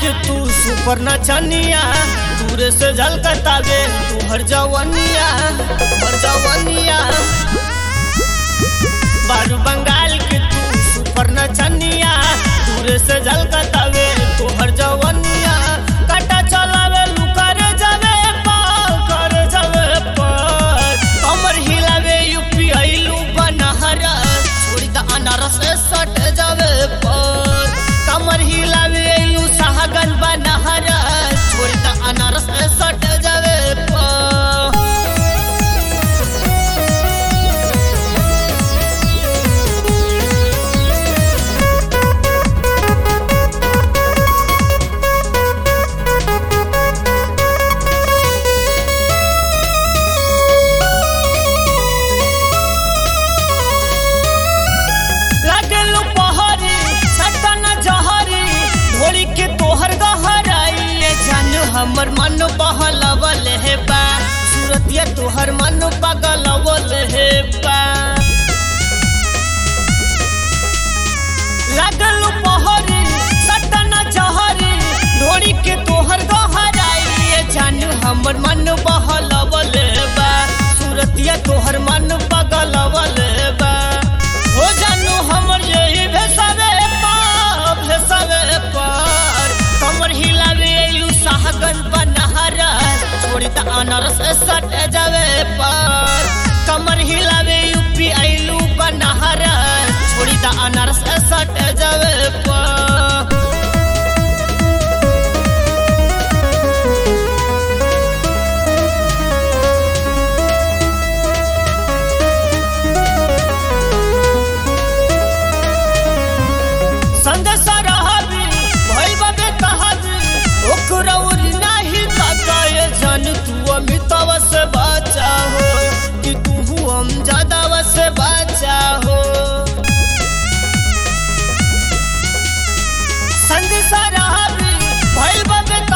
के तू सुपर नचनिया दूर से झलकतावे तू हर जवनिया बारू बंगाल के तू सुपर नचनिया दूर से झलकतावे तू हर जवनिया काटा चलावे लुकर जावे पर कमर हिलावे यूपी आइलू बनहरा छोड़ी द अनारस सट जावे पर कमर हिलावे आइलू साहगन बनहरा छोड़ी द अनारस सट जावे पर हमर मन बहलवल है बा सूरतिया तोहर मन पगलवल है बा लागल पहरी सटना चहरी ढोड़ी के तोहर गहराई जानू हमर मन बहलवल बा सूरतिया तोहर मन पगलवल बा हो जानू हमर यही भेसावे पर कमर हिलावे साहगन बनहरा छोड़ी द अनारस सट जावे पर कमर हिलावे यूपी आइलू बनहरा छोड़ी द अनारस सट जावे पर संदेश रहबी भइल बाबे कहबी ओकरौरी नाही तकाए जान तू अमिताभ से बचा हो कि तू हम ज्यादा से बचा हो संग सारा भइल बाबे